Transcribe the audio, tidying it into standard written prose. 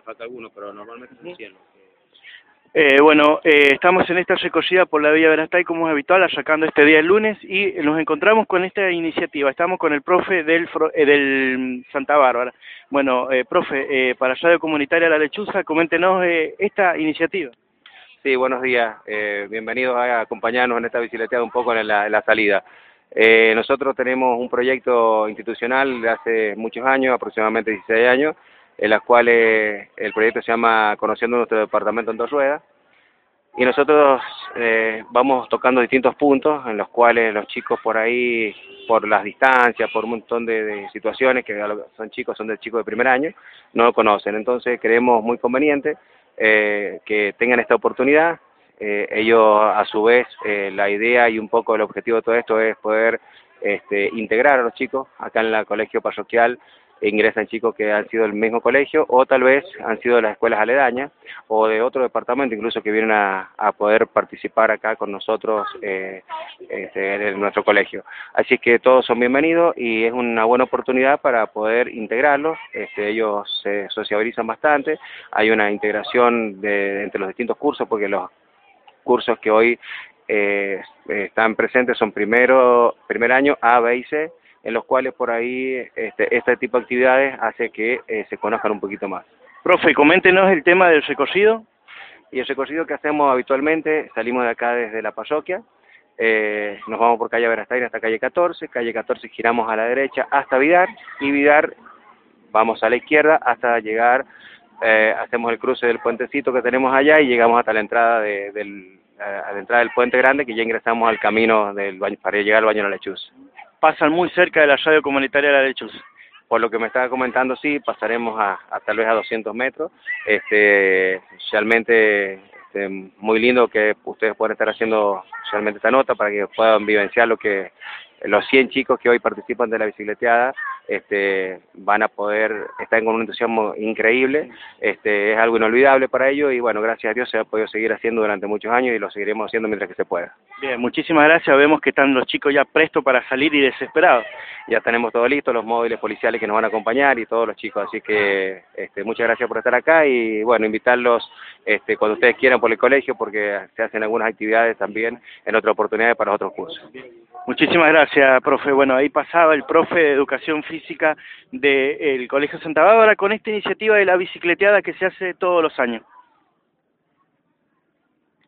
falta alguno, pero normalmente son 100. Estamos en esta recorrida por la Villa Verastay como es habitual, sacando este día el lunes y nos encontramos con esta iniciativa. Estamos con el profe del Santa Bárbara. Bueno, profe, para Radio Comunitaria La Lechuza, coméntenos esta iniciativa. Sí, buenos días. Bienvenidos a acompañarnos en esta bicicleteada un poco en la salida. Nosotros tenemos un proyecto institucional de hace muchos años, aproximadamente 16 años, en las cuales el proyecto se llama Conociendo nuestro departamento en dos ruedas, y nosotros vamos tocando distintos puntos en los cuales los chicos por ahí, por las distancias, por un montón de situaciones que son chicos de primer año, no lo conocen. Entonces creemos muy conveniente que tengan esta oportunidad. Ellos a su vez, la idea y un poco el objetivo de todo esto es poder integrar a los chicos acá en el colegio parroquial. Ingresan chicos que han sido del mismo colegio o tal vez han sido de las escuelas aledañas o de otro departamento incluso que vienen a poder participar acá con nosotros en nuestro colegio. Así que todos son bienvenidos y es una buena oportunidad para poder integrarlos. Ellos se sociabilizan bastante, hay una integración entre los distintos cursos porque los cursos que hoy están presentes son primer año A, B y C, en los cuales por ahí este tipo de actividades hace que se conozcan un poquito más. Profe, coméntenos el tema del recorrido. Y el recorrido que hacemos habitualmente, salimos de acá desde la parroquia, nos vamos por calle Verastay hasta calle 14 giramos a la derecha hasta Vidar, y Vidar vamos a la izquierda hasta llegar, hacemos el cruce del puentecito que tenemos allá y llegamos hasta la entrada a la entrada del puente grande, que ya ingresamos al camino del baño, para llegar al baño de la Lechuza. Pasan muy cerca de la Radio Comunitaria La Lechuza. Por lo que me estaba comentando, sí, pasaremos a tal vez a 200 metros. Realmente muy lindo que ustedes puedan estar haciendo realmente esta nota para que puedan vivenciar lo que los 100 chicos que hoy participan de la bicicleteada van a poder estar con un entusiasmo increíble. Es algo inolvidable para ellos y bueno, gracias a Dios se ha podido seguir haciendo durante muchos años y lo seguiremos haciendo mientras que se pueda. Bien, muchísimas gracias. Vemos que están los chicos ya prestos para salir y desesperados. Ya tenemos todo listo, los móviles policiales que nos van a acompañar y todos los chicos, así que muchas gracias por estar acá y bueno, invitarlos cuando ustedes quieran por el colegio porque se hacen algunas actividades también en otras oportunidades para otros cursos. Muchísimas gracias, profe. Bueno, ahí pasaba el profe de Educación Física del Colegio Santa Bárbara con esta iniciativa de la bicicleteada que se hace todos los años.